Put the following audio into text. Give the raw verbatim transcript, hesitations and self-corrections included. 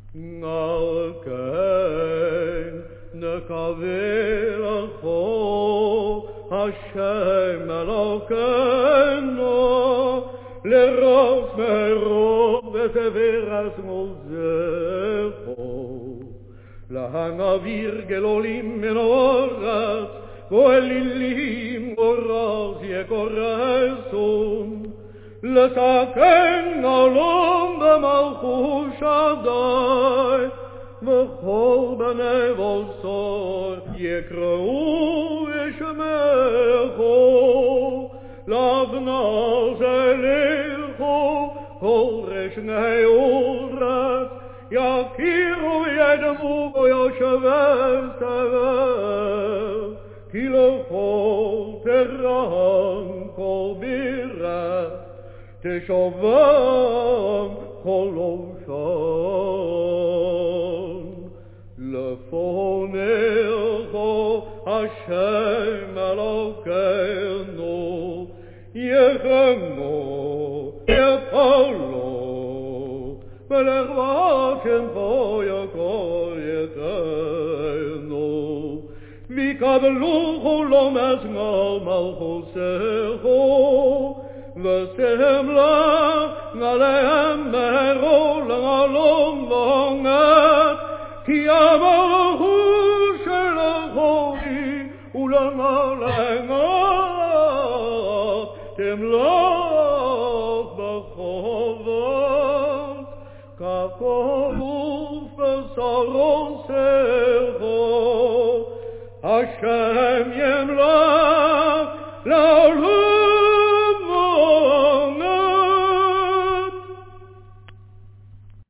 על כן נקווה לכו השם אלוקינו לרוס מרוב ותברס מוזכו להנביר גלולים מנורס ואלילים אורז יקורסון לתקן עולם במלכות שדי וכל בני בשר יקראו ושמחו לבנו שלילכו כל רשני אורץ יכירו ידמו ויושבי סבל כי לכל תרם כל בירה תשובם כל אושן לפונך השם אלוקינו יחנו יפעלו ולכבוד שמך יכל יתנו ויקבלו כולם אסמל מלכותך וסמלה עליהם מהרו לעולם ועד כי המלכות שלך היא ולמעלה תמלוך בכבוד ככתוב בשרותך השם ימלוך לעולם